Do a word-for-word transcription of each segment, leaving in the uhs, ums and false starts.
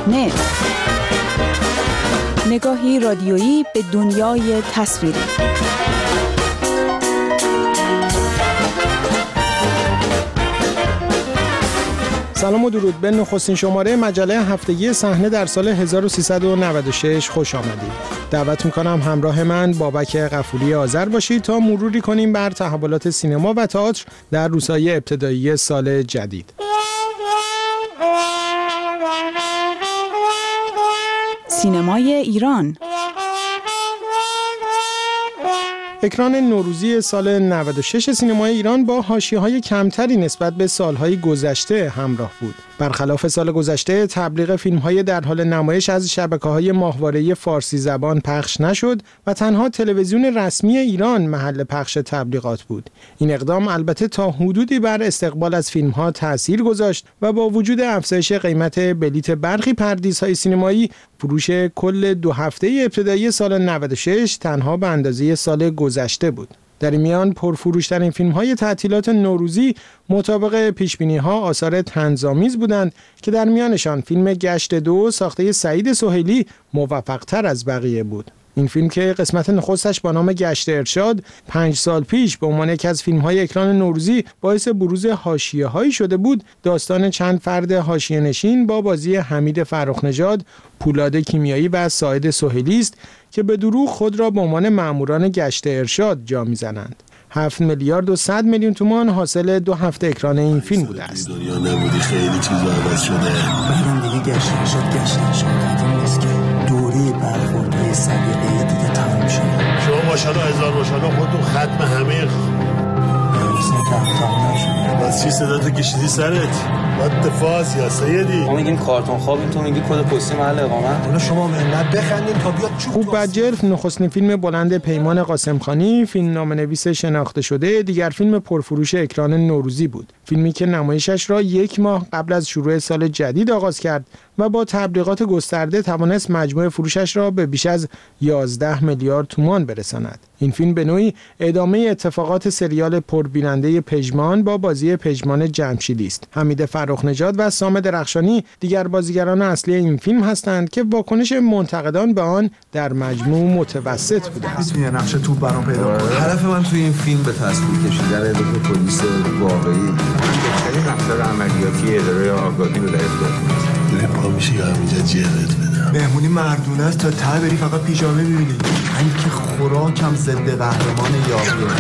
نت، نگاهی رادیویی به دنیای تصویری. سلام و درود. به نخستین شماره مجله هفتگی صحنه در سال هزار و سیصد و نود و شش خوش آمدید. دعوت میکنم همراه من بابک غفوری آذر باشید تا مروری کنیم بر تحولات سینما و تئاتر در روزهای ابتدایی سال جدید. سینمای ایران. اکران نوروزی سال نود و شش سینمای ایران با حاشیه‌های کمتری نسبت به سالهای گذشته همراه بود. برخلاف سال گذشته، تبلیغ فیلم‌های در حال نمایش از شبکه‌های ماهواره‌ای فارسی زبان پخش نشد و تنها تلویزیون رسمی ایران محل پخش تبلیغات بود. این اقدام البته تا حدودی بر استقبال از فیلم‌ها تأثیر گذاشت و با وجود افزایش قیمت بلیت برخی پردیس‌های سینمایی، فروش کل دو هفته ابتدایی سال نود و شش تنها به اندازه سال گذشته بود. در این میان پرفروش‌ترین فیلم‌های تعطیلات نوروزی مطابق پیش‌بینی‌ها آثار طنزآمیز بودند که در میانشان فیلم گشت دو ساخته سعید سهیلی موفق‌تر از بقیه بود. این فیلم که قسمت نخستش با نام گشت ارشاد پنج سال پیش به عنوان یکی از فیلم‌های اکران نوروزی باعث بروز حاشیه‌هایی شده بود، داستان چند فرد حاشیه‌نشین با بازی حمید فرخ‌نژاد، پولاد کیمیایی و سعید سهیلی است که به دروغ خود را به عنوان مأموران گشت ارشاد جا می‌زنند. هفت میلیارد و صد میلیون تومان حاصل دو هفته اکران این فیلم بوده است. دنیا نبودی، خیلی چیزا عوض شده. بعدم دیگه گشت ارشاد گشت ارشاد قدیم نیست که دوره برخوردهای سلیقه‌ای دیگه تمام شده. شما ماشاءالله هزار ماشاءالله خودتون ختم همه مثلا تمام نشده. بس چی صداتو کشیدی سرت؟ اتفاز یا سیدی؟ ما میگیم کارتون خواب، این تو میگی کد پستی محل اقامت. حالا شما ملت بخندید تا بیاد چوب. خوب بد جلف نخستین فیلم بلند پیمان قاسمخانی، فیلم نامه‌نویس شناخته شده، دیگر فیلم پرفروش اکران نوروزی بود. فیلمی که نمایشش را یک ماه قبل از شروع سال جدید آغاز کرد و با تبلیغات گسترده توانست مجموع فروشش را به بیش از یازده میلیارد تومان برساند. این فیلم به نوعی ادامه اتفاقات سریال پربیننده پژمان با بازی پژمان جمشیدی است. حمید فرخ‌نژاد و سام درخشانی دیگر بازیگران اصلی این فیلم هستند که واکنش منتقدان به آن در مجموع متوسط بوده است. میتونی نقش توپ برام پیدا کنی؟ هدف من توی این فیلم به تصویر کشیدن دو پلیس واقعی، بهترین رفتار عملیاتی اداره آگاهی رو در اختیار داری پا میشه یا همینجا جیغت بدم؟ مهمونی مردونه است تا ته بری فقط پیژامه میبینی. من که خوراکم ضد قهرمان یاقیه.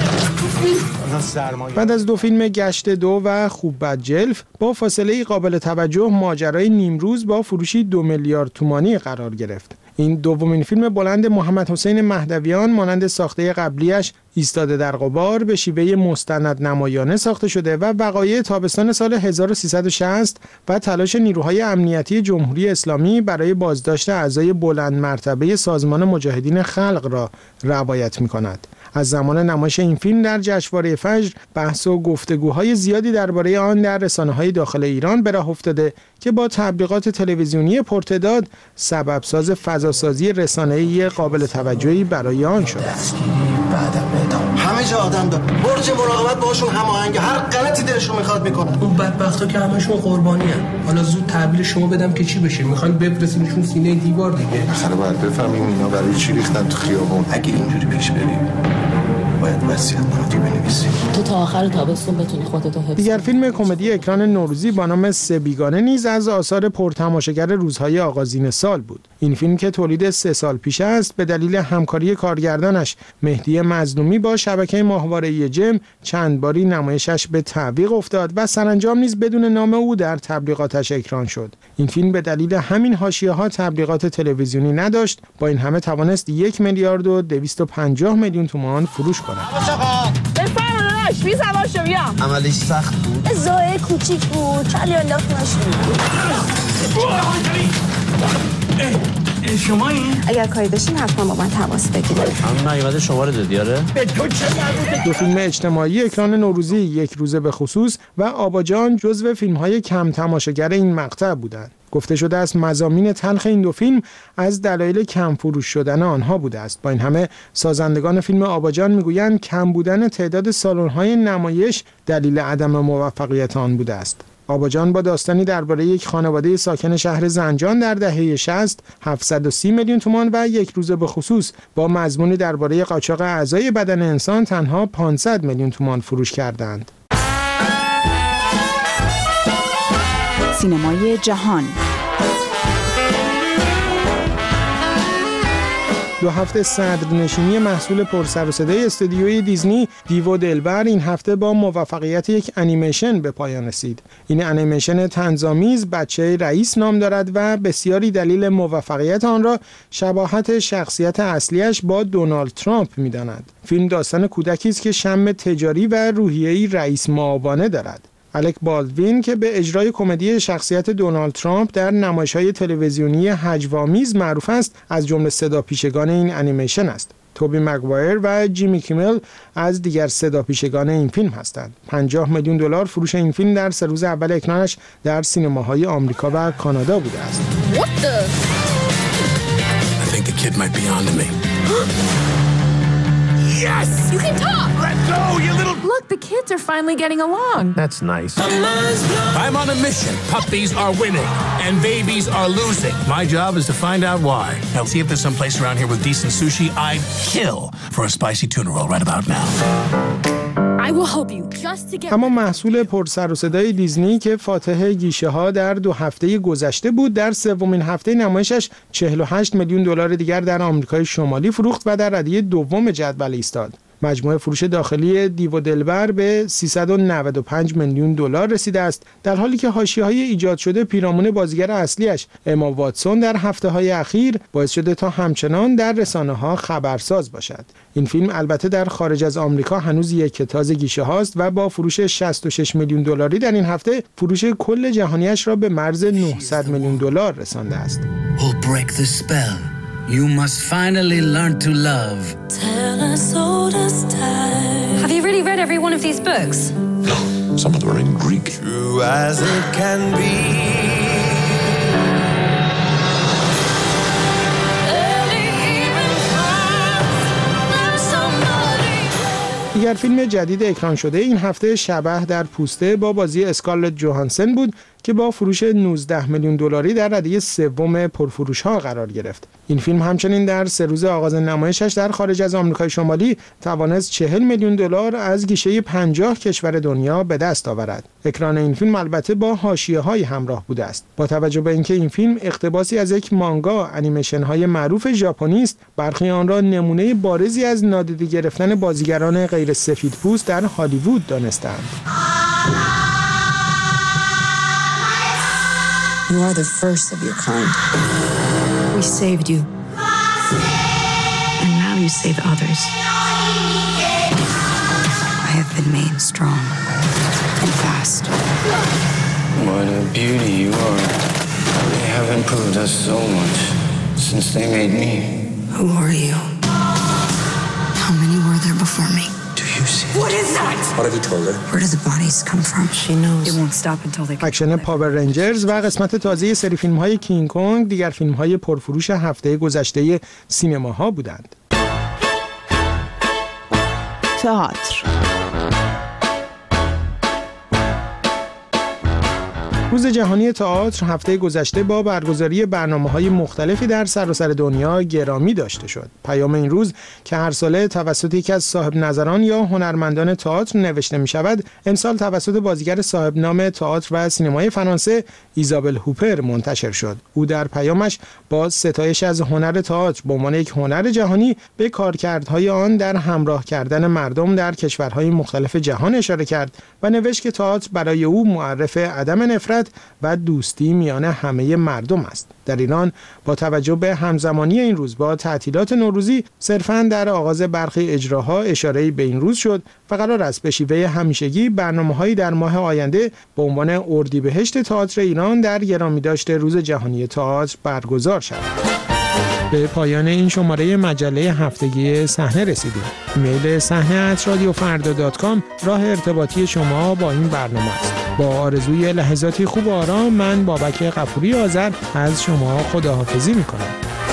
بعد از دو فیلم گشت دو و خوب بد جلف با فاصله قابل توجه ماجرای نیمروز با فروشی دو میلیارد تومانی قرار گرفت. این دومین فیلم بلند محمد حسین مهدویان مانند ساخته قبلیش ایستاده در غبار به شیوه مستند نمایانه ساخته شده و وقایع تابستان سال هزار و سیصد و شصت و تلاش نیروهای امنیتی جمهوری اسلامی برای بازداشت اعضای بلند مرتبه سازمان مجاهدین خلق را روایت می‌کند. از زمان نمایش این فیلم در جشنواره فجر بحث و گفتگوهای زیادی درباره آن در رسانه‌های داخل ایران به راه افتاده که با تبلیغات تلویزیونی پرتعداد سبب ساز فضاسازی رسانه‌ای قابل توجهی برای آن شد. همه جا آدم دار. برج مراقبت باشون هماهنگ، هر غلطی دلشون میخواد میکنن. اون بدبختا که همشون قربانی ان. حالا زود تعبیر شما بدم که چی بشه؟ میخوان بفرستینشون سینه دیوار دیگه. مثلا باید بفهمیم اینا برای چی ریختن تو خیابون. اگه اینجوری پیش بریم باید وصیت‌نامه بنویسیم تو تا آخر تابستون بتونی خودتو حفظ. دیگر فیلم کمدی اکران نوروزی با نام سه بیگانه نیز از آثار پرتماشاگر روزهای آغازین سال بود. این فیلم که تولید سه سال پیش است به دلیل همکاری کارگردانش مهدی مظلومی با شبکه ماهواره‌ای جم چند باری نمایشش به تعویق افتاد و سرانجام نیز بدون نام او در تبلیغاتش اکران شد. این فیلم به دلیل همین حاشیه‌ها تبلیغات تلویزیونی نداشت، با این همه توانست یک میلیارد و دویست و پنجاه میلیون تومان فروش کند. بفرمایید بی سوار شو بیام. عملش سخت بود. زای کوچیک بود. چلی انداخت ماشین. شما این؟ اگر کاری داشتین حتما با من تماس بگیرید. هم نیومده شماره دادی آره؟ به تو چه مربوطه؟ دو فیلم اجتماعی اکران نوروزی، یک روزه به خصوص و آباجان جزو فیلم‌های کم تماشاگر این مقطع بودند. گفته شده است مضامین تلخ این دو فیلم از دلایل کم فروش شدن آنها بوده است. با این همه سازندگان فیلم آباجان میگویند کم بودن تعداد سالن‌های نمایش دلیل عدم موفقیت آن بوده است. آباجان با داستانی درباره یک خانواده ساکن شهر زنجان در دهه شصت هفتصد و سی میلیون تومان و یک روزه به خصوص با مضمونی درباره قاچاق اعضای بدن انسان تنها پانصد میلیون تومان فروش کردند. سینمای جهان. دو هفته صدرنشینی محصول پرسر و صدای استودیوی دیزنی دیو و دلبر این هفته با موفقیت یک انیمیشن به پایان رسید. این انیمیشن طنزآمیز بچه رئیس نام دارد و بسیاری دلیل موفقیت آن را شباهت شخصیت اصلیش با دونالد ترامپ می‌دانند. فیلم داستان کودکی است که شم تجاری و روحیه‌ای رئیس مآبانه دارد. الک بالدوین که به اجرای کمدی شخصیت دونالد ترامپ در نمایش‌های تلویزیونی هجوآمیز معروف است، از جمله صداپیشگان این انیمیشن است. توبی مگوایر و جیمی کیمل از دیگر صداپیشگان این فیلم هستند. پنجاه میلیون دلار فروش این فیلم در سه روز اول اکرانش در سینماهای آمریکا و کانادا بوده است. What the? I think the kid might be on to me. Yes! You can talk! Let go, you little... Look, the kids are finally getting along. That's nice. I'm on a mission. Puppies are winning, and babies are losing. My job is to find out why. Now, see if there's some place around here with decent sushi. I'd kill for a spicy tuna roll right about now. I will help you just to get... اما محصول پرسر و صدای دیزنی که فاتح گیشه ها در دو هفته گذشته بود، در سومین هفته نمایشش چهل و هشت میلیون دلار دیگر در آمریکای شمالی فروخت و در ردیف دوم جدول ایستاد. مجموع فروش داخلی دیو و دلبر به سیصد و نود و پنج میلیون دلار رسیده است، در حالی که حاشیه‌های ایجاد شده پیرامون بازیگر اصلیش اما واتسون در هفته‌های اخیر باعث شده تا همچنان در رسانه‌ها خبرساز باشد. این فیلم البته در خارج از آمریکا هنوز یک تازه گیشه هاست و با فروش شصت و شش میلیون دلاری در این هفته فروش کل جهانیش را به مرز نهصد میلیون دلار رسانده است. You must finally learn to love. Tell us all this time. Have you really read every one of these books? No, some of them are in Greek. True as it can be. دیگر فیلم جدید اکران شده این هفته شبح در پوسته با بازی اسکارلت جوهانسن بود که با فروش نوزده میلیون دلاری در ردیف سوم پرفروش‌ها قرار گرفت. این فیلم همچنین در سه روز آغاز نمایشش در خارج از آمریکای شمالی توانست چهل میلیون دلار از گیشه پنجاه کشور دنیا به دست آورد. اکران این فیلم البته با حاشیه‌های همراه بوده است. با توجه به اینکه این فیلم اقتباسی از یک مانگا انیمیشن‌های معروف ژاپنی است، برخی آن را نمونه بارزی از نادیده گرفتن بازیگران غیر سفیدپوست در هالیوود دانستند. You are the first of your kind. We saved you. And now you save others. I have been made strong and fast. What a beauty you are. They have improved us so much since they made me. Who are you? How many were there before me? What is that? What have you told her? Where do the bodies come from? She knows. It won't stop until they... اکشن پاور رنجرز و قسمت تازه سری فیلم‌های کینگ کنگ دیگر فیلم‌های پرفروش هفته گذشته سینماها بودند. تئاتر. روز جهانی تئاتر هفته گذشته با برگزاری برنامه‌های مختلفی در سراسر دنیا گرامی داشته شد. پیام این روز که هر ساله توسط یکی از صاحب نظران یا هنرمندان تئاتر نوشته می‌شود، امسال توسط بازیگر صاحب نام تئاتر و سینمای فرانسه ایزابل هوپر منتشر شد. او در پیامش با ستایش از هنر تئاتر به عنوان یک هنر جهانی به کارکردهای آن در همراه کردن مردم در کشورهای مختلف جهان اشاره کرد و نوشت که تئاتر برای او معرف عدم نفرت و دوستی میان همه مردم است. در ایران با توجه به همزمانی این روز با تعطیلات نوروزی، صرفاً در آغاز برخی اجراها اشاره‌ای به این روز شد و قرار است به شیوه همیشگی برنامه‌هایی در ماه آینده به عنوان اردیبهشت تئاتر ایران در گرامیداشت روز جهانی تئاتر برگزار شود. به پایان این شماره مجله هفتگی صحنه رسیدیم. ایمیل صحنه ات رادیو فردا دات کام راه ارتباطی شما با این برنامه است. با آرزوی لحظاتی خوب و آرام، من بابک غفوری آذر از شما خداحافظی می‌کنم.